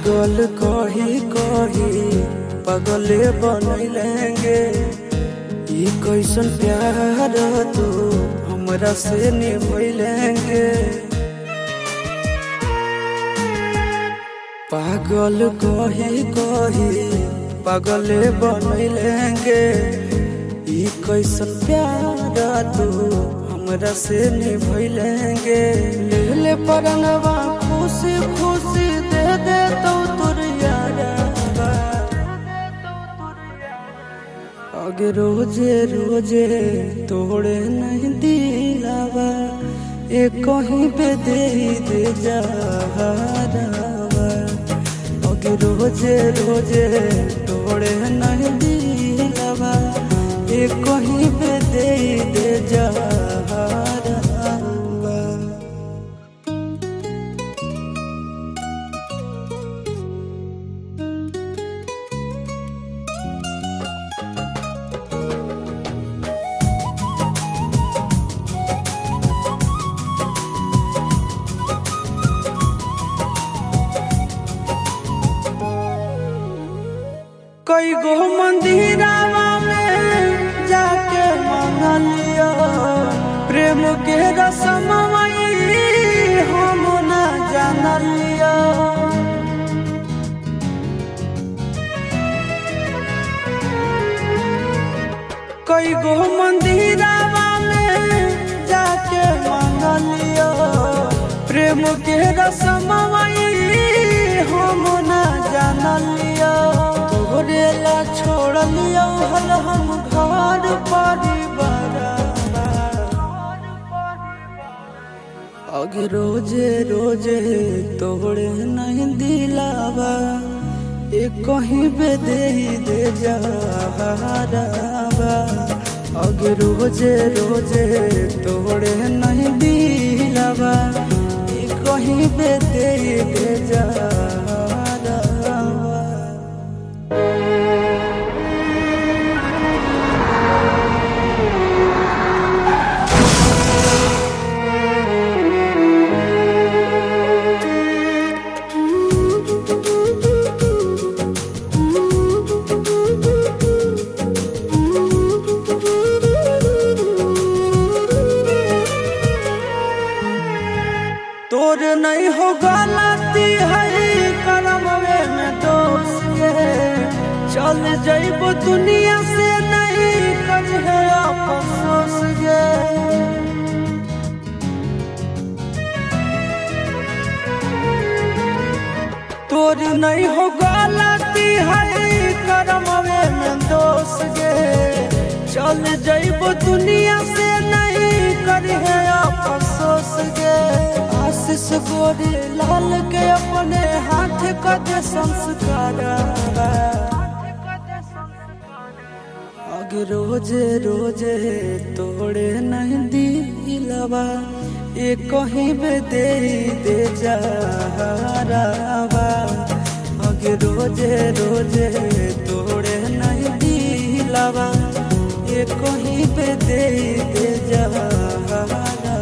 पागल कही कही पागले बनैलेंगे। ये कैसन प्यार तू हमरा से निभैलेंगे। पागल कही कही पागले बनैलेंगे। ये कैसन प्यार तू हमरा से निभैलेंगे। ले ले परनवा खुशी खुशी दे दे तो तुर यारवा। आगे रोजे रोजे तोड़े नहीं दिलावा। एक कहीं पे दे दे जहरावा। आगे रोजे रोजे तोड़े नहीं दिलावा। एक कहीं पे दे दे जहरावा। कई गो मंदिरावा में जाके मांग लियो। प्रेम के रसमई हम ना जान लियो। कई गो मंदिरावा में जाके मांग लियो। प्रेम के रसमई हम ना जान लियो। तोरेला छोड़ लियो हल हम घर परिवार। आगे रोजे रोजे तोड़े नहीं दिलावा। एक कहीं पे दे दे जहरावा। आगे रोजे रोजे तोड़े नहीं दिलावा। एक कहीं पे दे दे जहरावा। तोर नहीं हो गलती है करमवे में दोष गे। चल जइबो दुनिया से नहीं करिहे अफसोस गे। तोर नहीं हो गलती है करमवे में दोष गे। चल जइबो दुनिया से नहीं करिहे अफसोस गे। आशीष गोरी लाल के अपने हाथ का दे संस्कार। आगे रोजे रोजे तोड़े नहीं दिलावा। एक कहीं पे दे दे जहरावा। आगे रोजे रोजे तोड़े नहीं दिलावा। एक कहीं पे दे दे जहरावा।